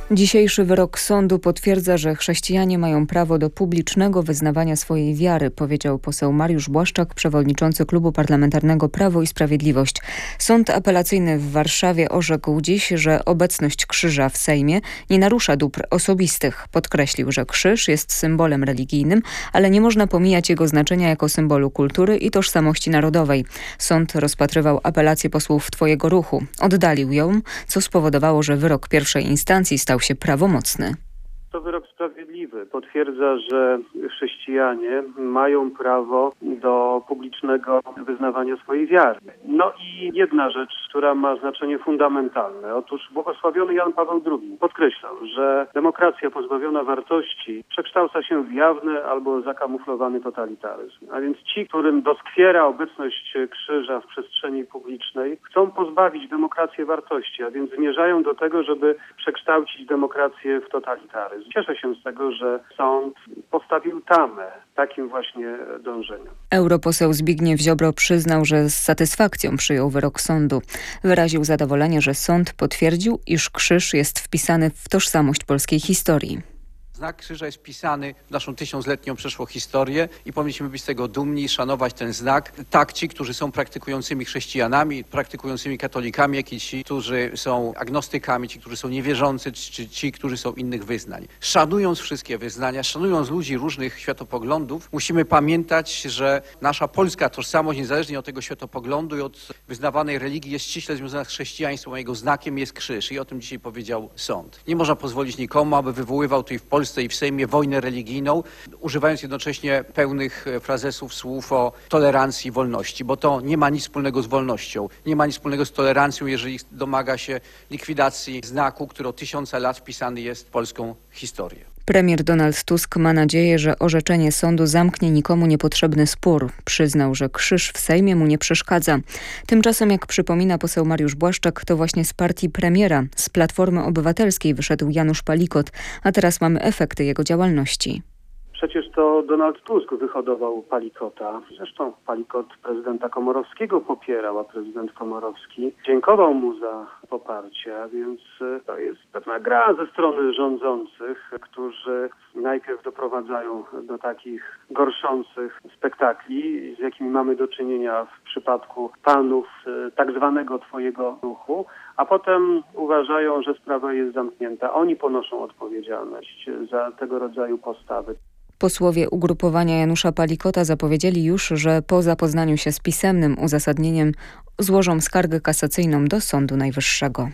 Dzisiejszy wyrok sądu potwierdza, że chrześcijanie mają prawo do publicznego wyznawania swojej wiary, powiedział poseł Mariusz Błaszczak, przewodniczący Klubu Parlamentarnego Prawo i Sprawiedliwość. Sąd apelacyjny w Warszawie orzekł dziś, że obecność krzyża w Sejmie nie narusza dóbr osobistych. Podkreślił, że krzyż jest symbolem religijnym, ale nie można pomijać jego znaczenia jako symbolu kultury i tożsamości narodowej. Sąd rozpatrywał apelację posłów Twojego Ruchu. Oddalił ją, co spowodowało, że wyrok pierwszej instancji stał się prawomocny. To wyrok sprawiedliwy. Potwierdza, że chrześcijanie mają prawo do publicznego wyznawania swojej wiary. No i jedna rzecz, która ma znaczenie fundamentalne. Otóż błogosławiony Jan Paweł II podkreślał, że demokracja pozbawiona wartości przekształca się w jawny albo zakamuflowany totalitaryzm. A więc ci, którym doskwiera obecność krzyża w przestrzeni publicznej, chcą pozbawić demokrację wartości, a więc zmierzają do tego, żeby przekształcić demokrację w totalitaryzm. Cieszę się z tego, że sąd postawił tamę takim właśnie dążeniom. Europoseł Zbigniew Ziobro przyznał, że z satysfakcją przyjął wyrok sądu. Wyraził zadowolenie, że sąd potwierdził, iż krzyż jest wpisany w tożsamość polskiej historii. Znak krzyża jest wpisany w naszą tysiącletnią przeszłą historię i powinniśmy być z tego dumni i szanować ten znak. Tak ci, którzy są praktykującymi chrześcijanami, praktykującymi katolikami, jak i ci, którzy są agnostykami, ci, którzy są niewierzący, czy ci, którzy są innych wyznań. Szanując wszystkie wyznania, szanując ludzi różnych światopoglądów, musimy pamiętać, że nasza polska tożsamość, niezależnie od tego światopoglądu i od wyznawanej religii, jest ściśle związana z chrześcijaństwem, a jego znakiem jest krzyż. I o tym dzisiaj powiedział sąd. Nie można pozwolić nikomu, aby wywoływał tutaj w Polsce i w Sejmie wojnę religijną, używając jednocześnie pełnych frazesów, słów o tolerancji i wolności, bo to nie ma nic wspólnego z wolnością, nie ma nic wspólnego z tolerancją, jeżeli domaga się likwidacji znaku, który od 1000 lat wpisany jest w polską historię. Premier Donald Tusk ma nadzieję, że orzeczenie sądu zamknie nikomu niepotrzebny spór. Przyznał, że krzyż w Sejmie mu nie przeszkadza. Tymczasem, jak przypomina poseł Mariusz Błaszczak, to właśnie z partii premiera, z Platformy Obywatelskiej wyszedł Janusz Palikot, a teraz mamy efekty jego działalności. Przecież to Donald Tusk wyhodował Palikota. Zresztą Palikot prezydenta Komorowskiego popierał, a prezydent Komorowski dziękował mu za poparcie, a więc to jest pewna gra ze strony rządzących, którzy najpierw doprowadzają do takich gorszących spektakli, z jakimi mamy do czynienia w przypadku panów tak zwanego Twojego Ruchu, a potem uważają, że sprawa jest zamknięta. Oni ponoszą odpowiedzialność za tego rodzaju postawy. Posłowie ugrupowania Janusza Palikota zapowiedzieli już, że po zapoznaniu się z pisemnym uzasadnieniem złożą skargę kasacyjną do Sądu Najwyższego.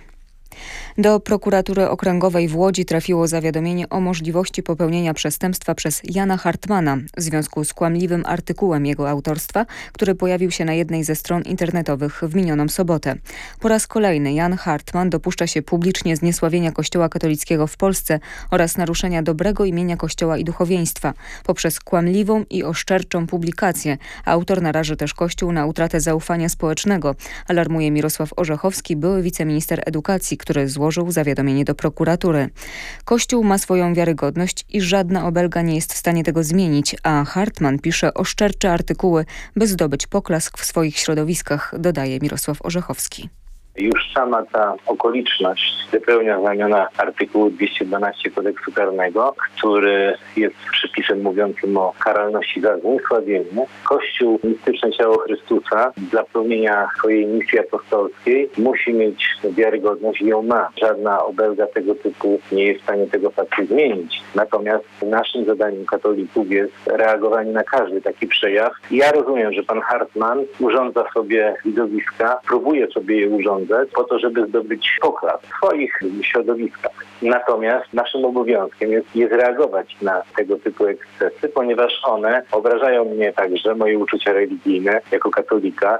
Do prokuratury okręgowej w Łodzi trafiło zawiadomienie o możliwości popełnienia przestępstwa przez Jana Hartmana w związku z kłamliwym artykułem jego autorstwa, który pojawił się na jednej ze stron internetowych w minioną sobotę. Po raz kolejny Jan Hartman dopuszcza się publicznie zniesławienia Kościoła katolickiego w Polsce oraz naruszenia dobrego imienia Kościoła i duchowieństwa poprzez kłamliwą i oszczerczą publikację. Autor naraży też Kościół na utratę zaufania społecznego, alarmuje Mirosław Orzechowski, były wiceminister edukacji, który złożył zawiadomienie do prokuratury. Kościół ma swoją wiarygodność i żadna obelga nie jest w stanie tego zmienić, a Hartman pisze oszczercze artykuły, by zdobyć poklask w swoich środowiskach, dodaje Mirosław Orzechowski. Już sama ta okoliczność wypełnia znamiona artykułu 212 Kodeksu Karnego, który jest przepisem mówiącym o karalności za zniesławienie. Kościół, mistyczne ciało Chrystusa, dla pełnienia swojej misji apostolskiej musi mieć wiarygodność i ją ma. Żadna obelga tego typu nie jest w stanie tego faktu zmienić. Natomiast naszym zadaniem katolików jest reagowanie na każdy taki przejaw. I ja rozumiem, że pan Hartman urządza sobie widowiska, próbuje sobie je urządzać po to, żeby zdobyć poklask w swoich środowiskach. Natomiast naszym obowiązkiem jest reagować na tego typu ekscesy, ponieważ one obrażają mnie także, moje uczucia religijne jako katolika.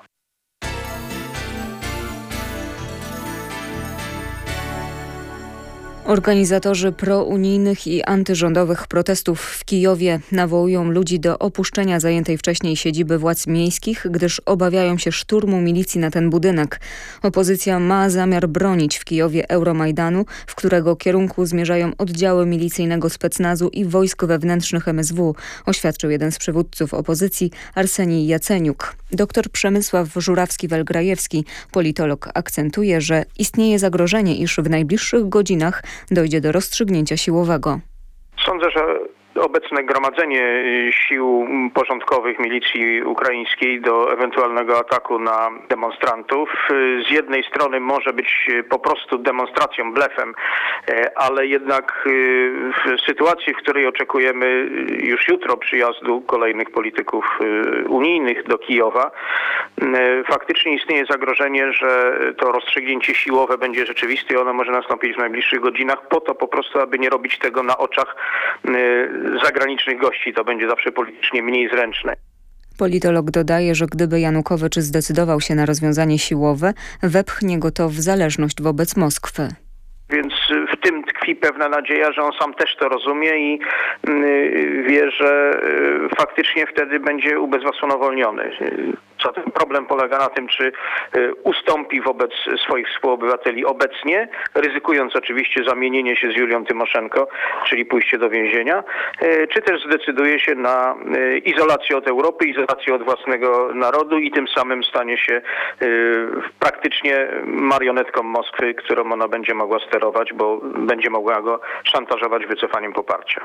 Organizatorzy prounijnych i antyrządowych protestów w Kijowie nawołują ludzi do opuszczenia zajętej wcześniej siedziby władz miejskich, gdyż obawiają się szturmu milicji na ten budynek. Opozycja ma zamiar bronić w Kijowie Euromajdanu, w którego kierunku zmierzają oddziały milicyjnego specnazu i wojsk wewnętrznych MSW, oświadczył jeden z przywódców opozycji, Arsenij Jaceniuk. Dr Przemysław Żurawski-Welgrajewski, politolog, akcentuje, że istnieje zagrożenie, iż w najbliższych godzinach dojdzie do rozstrzygnięcia siłowego. Sądzę, że obecne gromadzenie sił porządkowych milicji ukraińskiej do ewentualnego ataku na demonstrantów z jednej strony może być po prostu demonstracją, blefem, ale jednak w sytuacji, w której oczekujemy już jutro przyjazdu kolejnych polityków unijnych do Kijowa, faktycznie istnieje zagrożenie, że to rozstrzygnięcie siłowe będzie rzeczywiste i ono może nastąpić w najbliższych godzinach po to po prostu, aby nie robić tego na oczach zagranicznych gości. To będzie zawsze politycznie mniej zręczne. Politolog dodaje, że gdyby Janukowycz zdecydował się na rozwiązanie siłowe, wepchnie go to w zależność wobec Moskwy. Więc w tym tkwi pewna nadzieja, że on sam też to rozumie i wie, że faktycznie wtedy będzie ubezwłasnowolniony. Zatem problem polega na tym, czy ustąpi wobec swoich współobywateli obecnie, ryzykując oczywiście zamienienie się z Julią Tymoszenko, czyli pójście do więzienia, czy też zdecyduje się na izolację od Europy, izolację od własnego narodu i tym samym stanie się praktycznie marionetką Moskwy, którą ona będzie mogła sterować, bo będzie mogła go szantażować wycofaniem poparcia.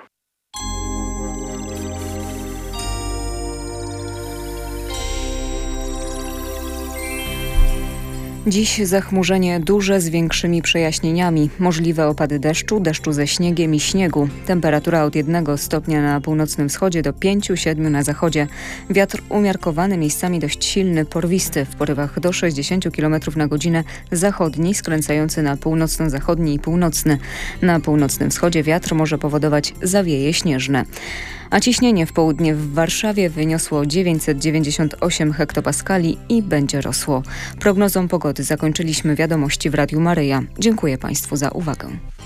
Dziś zachmurzenie duże z większymi przejaśnieniami. Możliwe opady deszczu ze śniegiem i śniegu. Temperatura od 1 stopnia na północnym wschodzie do 5-7 na zachodzie. Wiatr umiarkowany, miejscami dość silny, porwisty, w porywach do 60 km na godzinę, zachodni, skręcający na północno-zachodni i północny. Na północnym wschodzie wiatr może powodować zawieje śnieżne. A ciśnienie w południe w Warszawie wyniosło 998 hektopaskali i będzie rosło. Prognozą pogody zakończyliśmy wiadomości w Radiu Maryja. Dziękuję Państwu za uwagę.